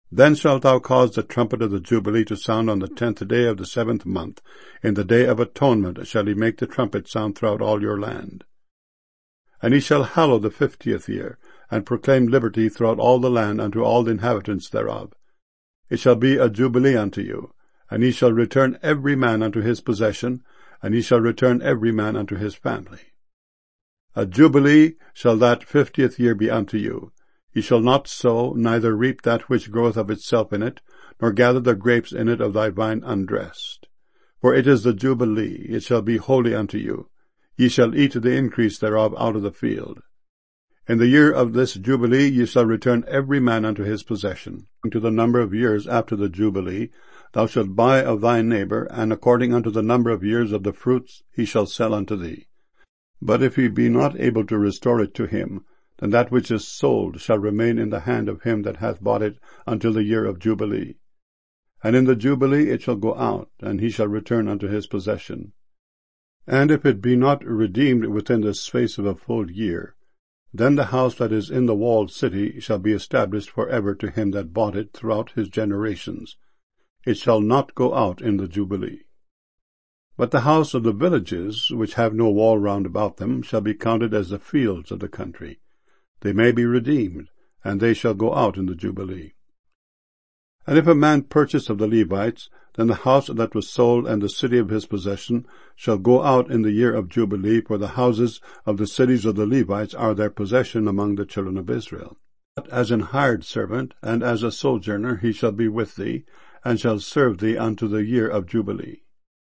Then shalt thou cause the trumpet of the Jubilee to sound on the 10th day of the 7th month. In the day of atonement shall he make the trumpet sound throughout all your land. And he shall hallow the 50th year, and proclaim liberty throughout all the land unto all the inhabitants thereof. It shall be a Jubilee unto you, and ye shall return every man unto his possession, and ye shall return every man unto his family. A Jubilee shall that 50th year be unto you. Ye shall not sow, neither reap that which groweth of itself in it, nor gather the grapes in it of thy vine undressed. For it is the Jubilee, it shall be holy unto you. Ye shall eat the increase thereof out of the field. In the year of this Jubilee ye shall return every man unto his possession. To the number of years after the Jubilee thou shalt buy of thy neighbor, and according unto the number of years of the fruits he shall sell unto thee. But if he be not able to restore it to him, then that which is sold shall remain in the hand of him that hath bought it until the year of Jubilee. And in the Jubilee it shall go out, and he shall return unto his possession. And if it be not redeemed within the space of a full year, then the house that is in the walled city shall be established for ever to him that bought it throughout his generations. It shall not go out in the Jubilee. But the house of the villages, which have no wall round about them, shall be counted as the fields of the country. They may be redeemed, and they shall go out in the Jubilee. And if a man purchase of the Levites, then the house that was sold and the city of his possession shall go out in the year of Jubilee, for the houses of the cities of the Levites are their possession among the children of Israel. But as an hired servant, and as a sojourner, he shall be with thee, and shall serve thee unto the year of Jubilee.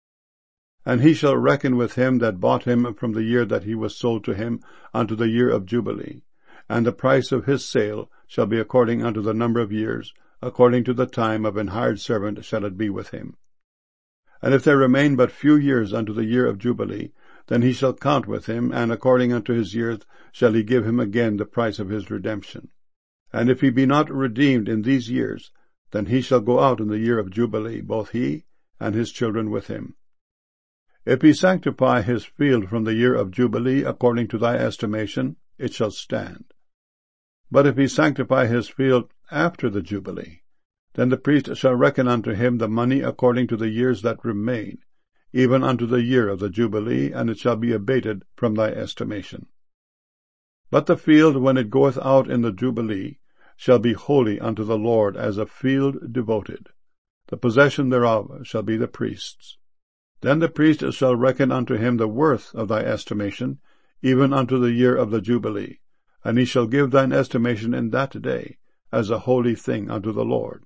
And he shall reckon with him that bought him from the year that he was sold to him unto the year of Jubilee. And the price of his sale shall be according unto the number of years, according to the time of an hired servant shall it be with him. And if there remain but few years unto the year of Jubilee, then he shall count with him, and according unto his years shall he give him again the price of his redemption. And if he be not redeemed in these years, then he shall go out in the year of Jubilee, both he and his children with him. If he sanctify his field from the year of Jubilee according to thy estimation, it shall stand. But if he sanctify his field after the Jubilee, then the priest shall reckon unto him the money according to the years that remain, even unto the year of the Jubilee, and it shall be abated from thy estimation. But the field, when it goeth out in the Jubilee, shall be holy unto the Lord, as a field devoted. The possession thereof shall be the priest's. Then the priest shall reckon unto him the worth of thy estimation, even unto the year of the Jubilee, and he shall give thine estimation in that day, as a holy thing unto the Lord.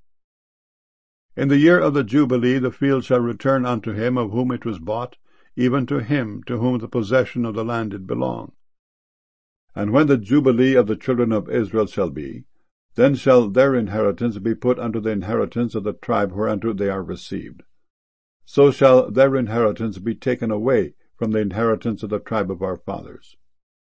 In the year of the Jubilee the field shall return unto him of whom it was bought, even to him to whom the possession of the land did belong. And when the Jubilee of the children of Israel shall be, then shall their inheritance be put unto the inheritance of the tribe whereunto they are received. So shall their inheritance be taken away from the inheritance of the tribe of our fathers.